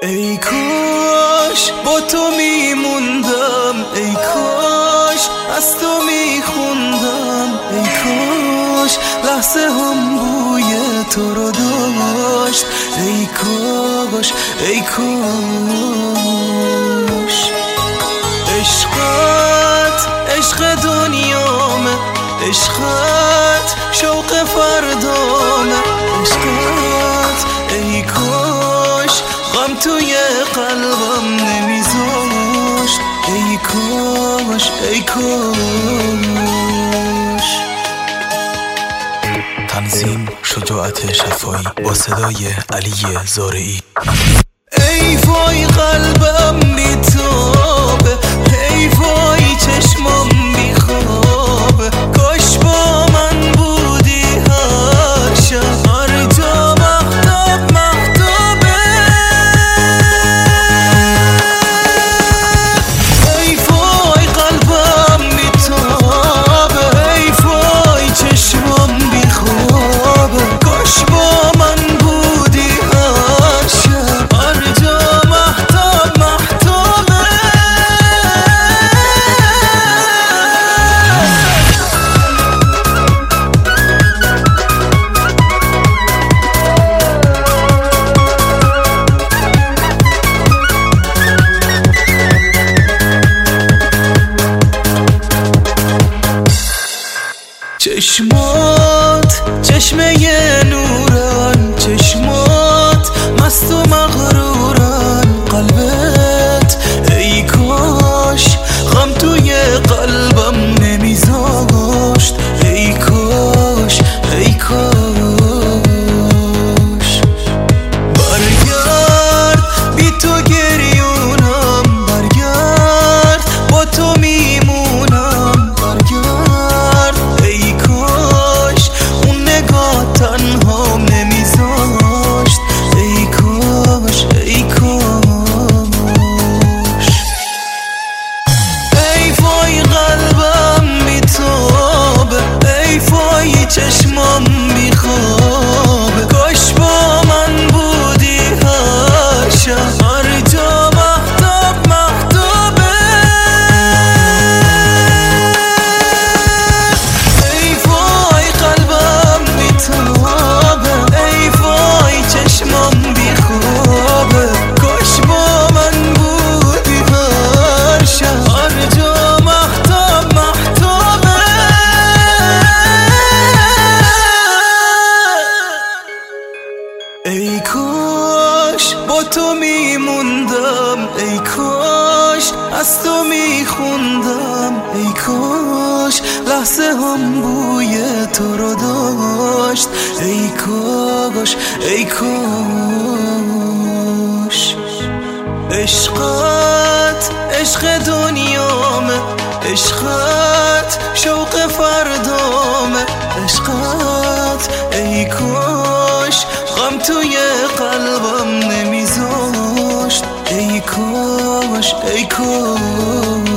ای کاش با تو میموندم، ای کاش از تو میخوندم، ای کاش لحظه هم بوی تو رو داشت، ای کاش ای کاش. عشقت عشق دنیامه، عشقت شوق فردامه، عشقت ای کاش غم توی قلبم نمیذاشت، ای کاش ای کاش. تنظیم شجاعت شفایی با صدای علی زارعی. ای وای قلبم بی‌تابه، ای وای چشمم بیخوابه، کاش با من بودی هر شب هر جا مهتاب مهتابه. ای وای قلبم بی‌تابه، ای وای چشمم بیخوابه، کاش با من بودی هر شب هر جا مهتاب مهتابه. چشمات چشمه نورن، چشمات مست و مغرورن، قلبت ای کاش غم توی قلبم نمیذاشت، ای کاش ای کاش. برگرد بی تو گریونم، برگرد با تو میمونم، برگرد ای کاش اون نگاه تنهام نمیذاشت، ای کاش ای کاش. ای وای قلبم بی‌تابه، ای وای چشمم بیخوابه، کاش با من بودی هر شب هر جا مهتاب مهتابه. ای وای قلبم بی‌تابه، ای وای چشمم بیخوابه، کاش با من بودی هر شب هر جا مهتاب مهتابه. ای کاش با تو میموندم، ای کاش از تو میخوندم، ای کاش لحظه هم بوی تو رو داشت، ای کاش ای کاش. عشقت عشق دنیامه، عشقت شوق فردامه، عشقت ای کاش غم توی قلبم نمیذاشت، ای کاش ای کاش.